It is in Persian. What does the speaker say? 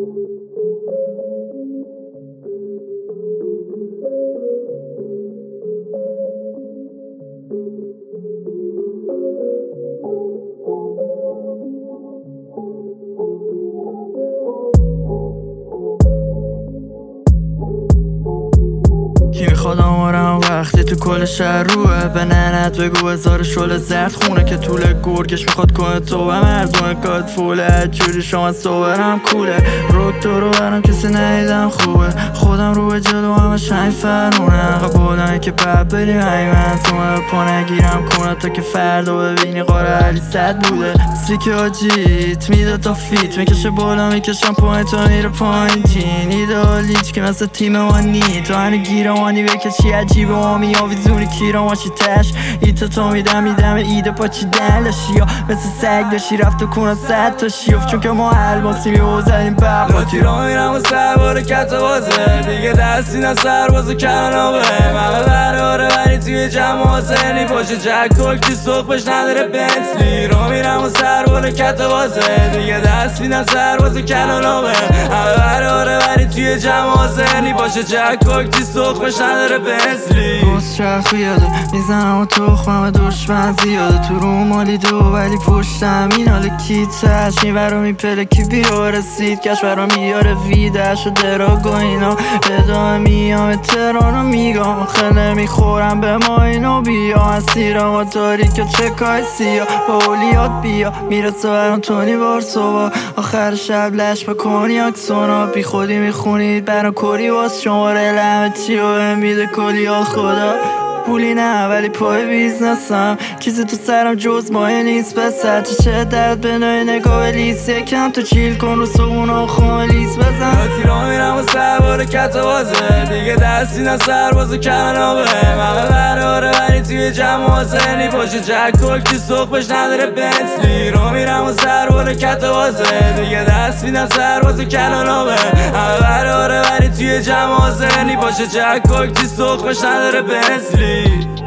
کی میخواد آمارم وقتی تو کل شهر روه؟ به ننت بگو هزار شل زرد خونه که طول گرگش میخواد کنه تو و مردونه کات فوله جوری شما صورم کوله روک تو رو برم کسی ندیدم خوبه خودم رو به جلو همه شنگ فرونه قبولم که بب بریم حیمن تو من پا نگیرم کنه تا که فردا ببینی قاره علی صد بوده سیک آجیت میده تا فیت میکشه بالا میکشم پایین تا میره پایین جین ایدالیچ که مثل تیم مانی تو هنو گیرمانی بکشی عجیبه مامی آویزونی کیراماشی تش ایتا تو میدم ایده پاچی دلشی یا مثل سگ داشی رفت و کنه 100 تا شیوف چون که ما الباسی میوزنیم بب لاتی را میرم و سربار کت بازه دیگه دستی نه سربازو کنانابه مقه قراره ولی توی جمع حسینی باشه جک کلکی سخبش نداره بنسلی را میرم و سربار کت بازه دیگه دستی نه سربازو کنانابه مقه قراره ولی توی جمع حسینی باشه جک کلکی سخبش نداره بنسلی بس چرخ یاده میزنم و تخمم دشمن زیاده تو رو مالی دو ولی پشتم این حال کیتش میبرم این پلکی بیرا رسید کش برام میاره ویدش و دراگ و اینا ادامه میام ترانو میگم خیلی میخورم به ما اینو بیا اسیرم و تاریک چکای سیا با اولیات بیا میرسه برام تونی وارسوا آخر شب لش به کنیاک سونا بی خودی میخونید برام کری واس شماره لحمه چی و امیده کلیال خدا پولی نه ولی پای بیزنسم چیزی تو سرم جز مایه نیست بسر چه درد به نوع نگاه لیست یکم تو چیل کن رو صبونا و خونه لیست بزن لاتی را میرم و سربار کت بازه دیگه دستی نه سربازو کنانابه مقه قراره ولی توی جمع حسینی باشه جک کلکی سخبش نداره بنسلی را میرم و سربار کت بازه دیگه دستی نه سربازو کنانابه مقه قراره ولی توی جمع حسینی باشه جک کلکی سخبش نداره بنسلی